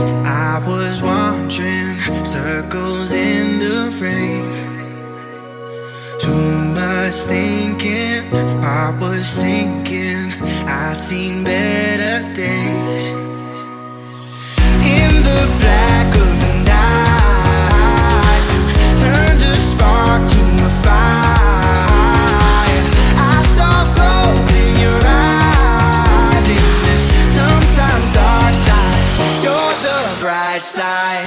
I was wandering circles in the rain. Too much thinking, I was sinking. I'd seen better days. In the black of the night, you turned a spark to a fire. I saw gold in your eyes. In this sometimes dark life, you're the bright side.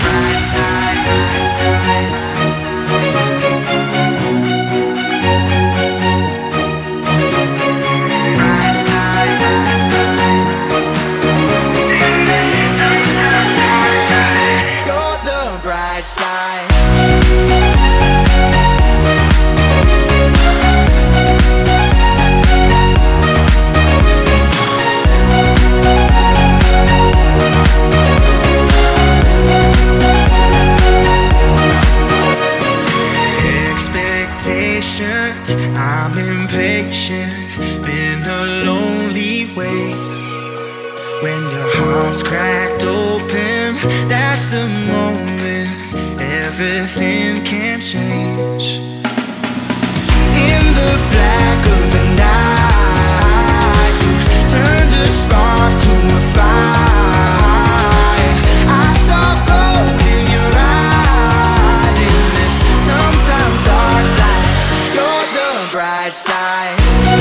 I'm impatient, been a lonely wait. When your heart's cracked open, that's the moment everything can change. In the black of the night, you turned a spark to a fire. I saw gold in your eyes. In this sometimes dark life, you're the bright side.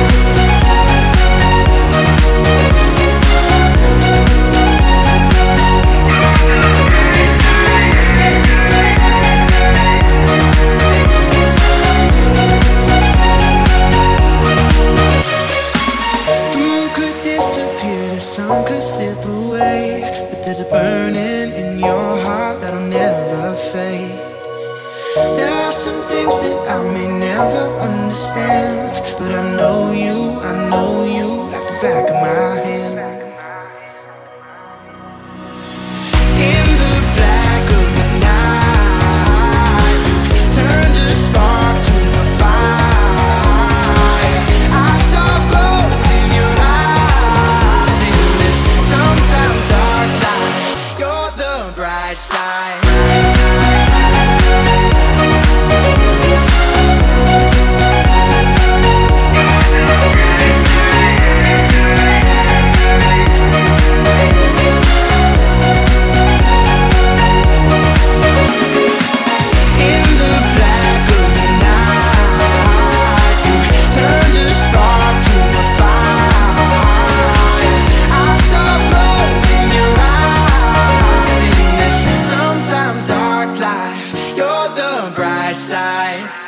Some could slip away, but there's a burning in your heart that'll never fade. There are some things that I may never understand, but I know you like the back of my hand. In the black of the night, you turned a spark to a fire. I saw gold in your eyes. In this sometimes dark life, you're the bright side. You're the bright side.